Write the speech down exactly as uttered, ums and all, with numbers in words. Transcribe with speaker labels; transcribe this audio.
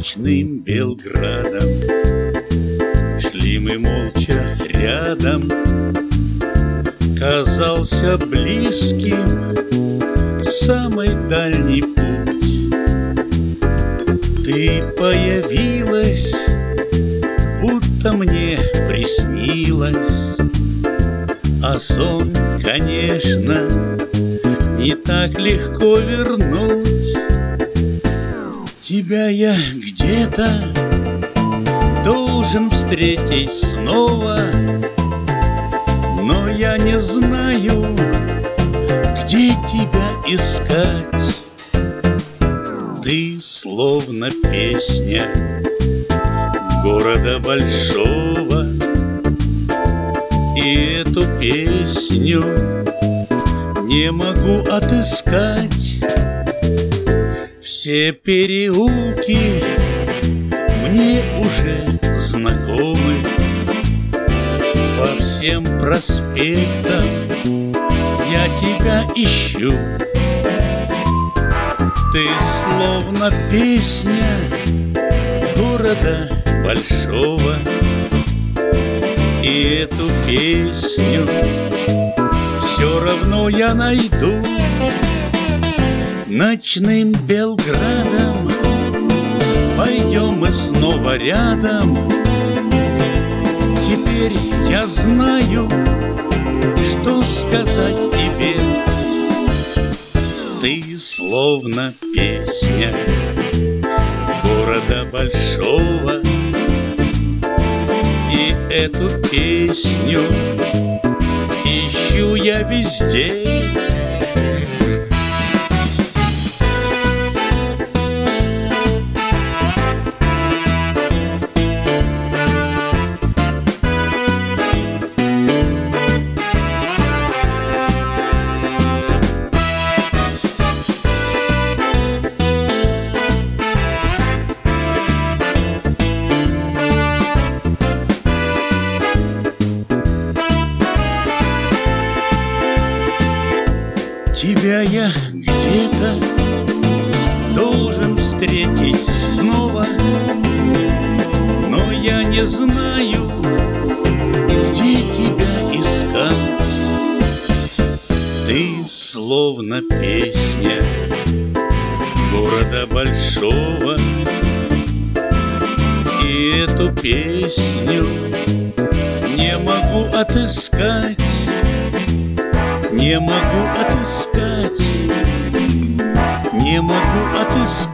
Speaker 1: Ночным Белградом шли мы молча рядом. Казался близким самый дальний путь. Ты появилась, будто мне приснилось. А сон, конечно, не так легко вернуть. Тебя я где-то должен встретить снова, но я не знаю, где тебя искать. Ты словно песня города большого, и эту песню не могу отыскать. Все переулки мне уже знакомы, по всем проспектам я тебя ищу. Ты словно песня города большого, и эту песню все равно я найду. Ночным Белградом пойдем мы снова рядом. Теперь я знаю, что сказать тебе. Ты словно песня города большого, и эту песню ищу я везде. Тебя я где-то должен встретить снова, но я не знаю, где тебя искать. Ты словно песня города большого, и эту песню не могу отыскать. Не могу отыскать, не могу отыскать.